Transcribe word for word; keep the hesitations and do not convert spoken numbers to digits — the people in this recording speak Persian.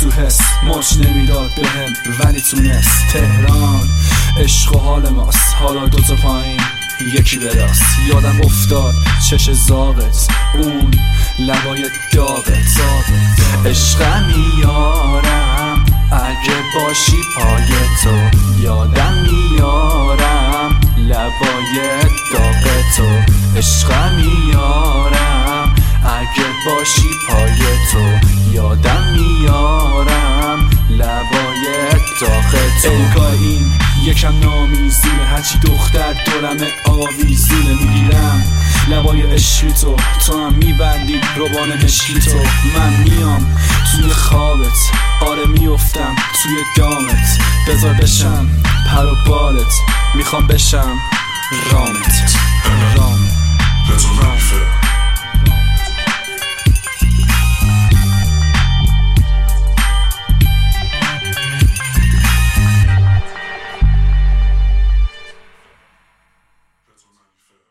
تو حس ماچ نمیداد بهم ولی تونست. تهران عشق و حال ماست، حالا دوتا پایین یکی براست. یادم افتاد چش زاغت، اون لبای داغت. عشق میارم اگه باشی پای تو، یادم میارم لبای داغ تو. عشق میارم اگه باشی پای تو، یادم میارم لبای داغ تو. انگار این یکم نامیزونه، هرچی دختر دورم آویزونه. میگیرم لبای عشقی تو، تو هم میبندی روبان عشقی تو. من میام توی خوابت، آره میافتم توی دامت. بذار بشم پر و بالت، میخوام بشم رامت. رامت